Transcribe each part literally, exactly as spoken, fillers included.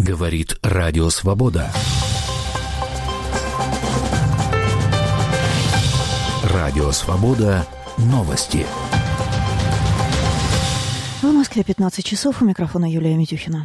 Говорит Радио Свобода. Радио Свобода. Новости. В Москве пятнадцать часов. У микрофона Юлия Митюхина.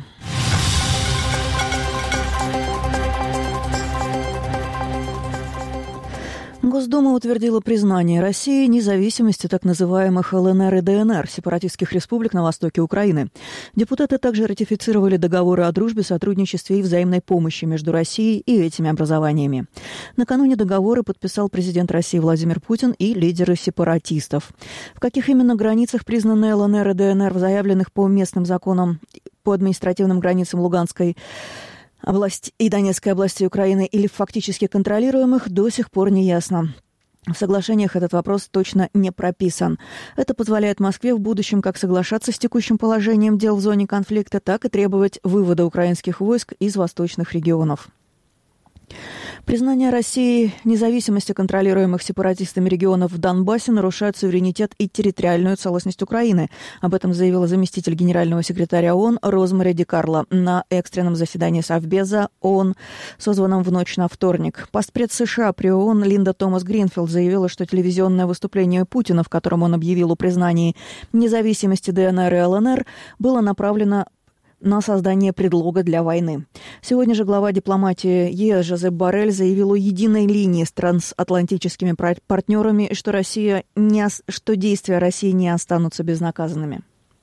Госдума утвердила признание России независимости так называемых ЛНР и ДНР, сепаратистских республик на востоке Украины. Депутаты также ратифицировали договоры о дружбе, сотрудничестве и взаимной помощи между Россией и этими образованиями. Накануне договоры подписал президент России Владимир Путин и лидеры сепаратистов. В каких именно границах признаны ЛНР и ДНР в заявленных по местным законам по административным границам Луганской область и Донецкой области Украины или фактически контролируемых, до сих пор не ясно. В соглашениях этот вопрос точно не прописан. Это позволяет Москве в будущем как соглашаться с текущим положением дел в зоне конфликта, так и требовать вывода украинских войск из восточных регионов. Признание России независимости контролируемых сепаратистами регионов в Донбассе нарушает суверенитет и территориальную целостность Украины. Об этом заявила заместитель генерального секретаря ООН Розмари Ди Карло на экстренном заседании Совбеза ООН, созванном в ночь на вторник. Постпред США при ООН Линда Томас Гринфилд заявила, что телевизионное выступление Путина, в котором он объявил о признании независимости ДНР и ЛНР, было направлено на создание предлога для войны. Сегодня же глава дипломатии ЕС Жозеп Боррель заявил о единой линии с трансатлантическими партнерами и что, Россия не, что действия России не останутся безнаказанными.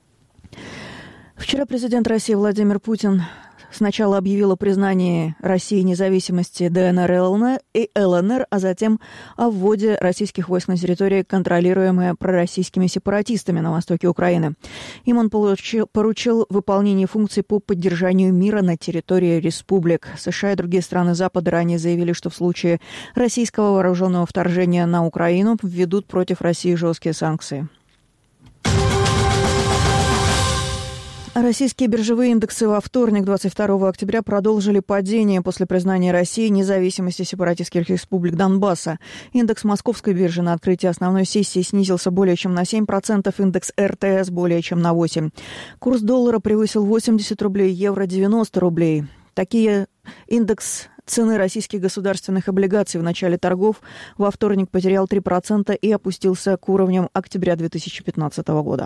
Вчера президент России Владимир Путин сначала объявил о признании России независимости ДНР и ЛНР, а затем о вводе российских войск на территории, контролируемые пророссийскими сепаратистами на востоке Украины. Им он поручил, поручил выполнение функций по поддержанию мира на территории республик. США и другие страны Запада ранее заявили, что в случае российского вооруженного вторжения на Украину введут против России жесткие санкции. Российские биржевые индексы во вторник, двадцать второго октября, продолжили падение после признания России независимости сепаратистских республик Донбасса. Индекс Московской биржи на открытии основной сессии снизился более чем на семь процентов, индекс эр тэ эс более чем на восемь процентов. Курс доллара превысил восемьдесят рублей, евро девяносто рублей. Такие индекс цены российских государственных облигаций в начале торгов во вторник потерял три процента и опустился к уровням октября две тысячи пятнадцатого года.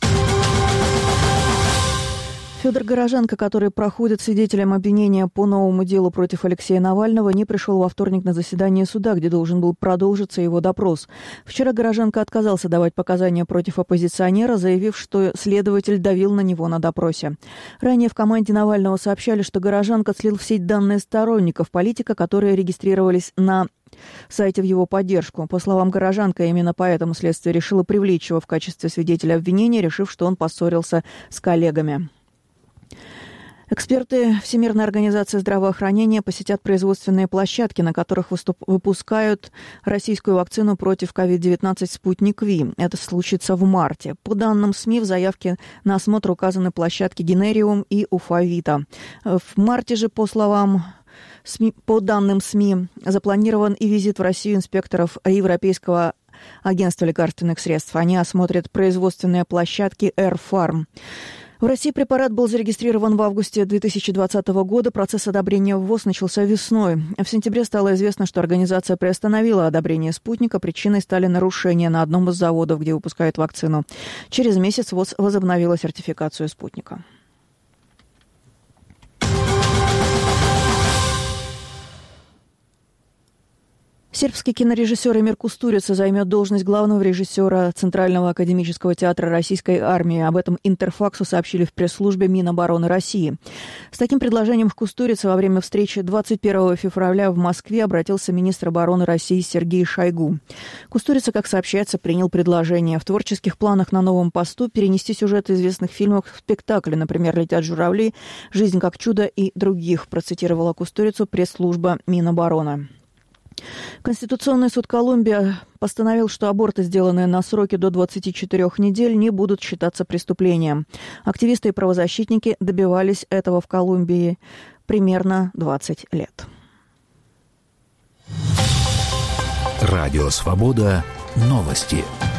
Федор Горожанко, который проходит свидетелем обвинения по новому делу против Алексея Навального, не пришел во вторник на заседание суда, где должен был продолжиться его допрос. Вчера Горожанко отказался давать показания против оппозиционера, заявив, что следователь давил на него на допросе. Ранее в команде Навального сообщали, что Горожанко слил в сеть данные сторонников политика, которые регистрировались на сайте в его поддержку. По словам Горожанко, именно поэтому следствие решило привлечь его в качестве свидетеля обвинения, решив, что он поссорился с коллегами. Эксперты Всемирной организации здравоохранения посетят производственные площадки, на которых выступ... выпускают российскую вакцину против ковид девятнадцать «Спутник Ви». Это случится в марте. По данным СМИ, в заявке на осмотр указаны площадки «Генериум» и «Уфавита». В марте же, по словам СМИ, по данным СМИ, запланирован и визит в Россию инспекторов Европейского агентства лекарственных средств. Они осмотрят производственные площадки «Эрфарм». В России препарат был зарегистрирован в августе две тысячи двадцатого года. Процесс одобрения ВВОЗ начался весной. В сентябре стало известно, что организация приостановила одобрение «Спутника». Причиной стали нарушения на одном из заводов, где выпускают вакцину. Через месяц ВОЗ возобновила сертификацию «Спутника». Сербский кинорежиссер Эмир Кустурица займет должность главного режиссера Центрального академического театра Российской армии. Об этом Интерфаксу сообщили в пресс-службе Минобороны России. С таким предложением к Кустурице во время встречи двадцать первого февраля в Москве обратился министр обороны России Сергей Шойгу. Кустурица, как сообщается, принял предложение. В творческих планах на новом посту перенести сюжеты известных фильмов в спектакли, например, «Летят журавли», «Жизнь как чудо» и других, процитировала Кустурицу пресс-служба Минобороны. Конституционный суд Колумбии постановил, что аборты, сделанные на сроке до двадцати четырёх недель, не будут считаться преступлением. Активисты и правозащитники добивались этого в Колумбии примерно двадцать лет. Радио «Свобода». Новости.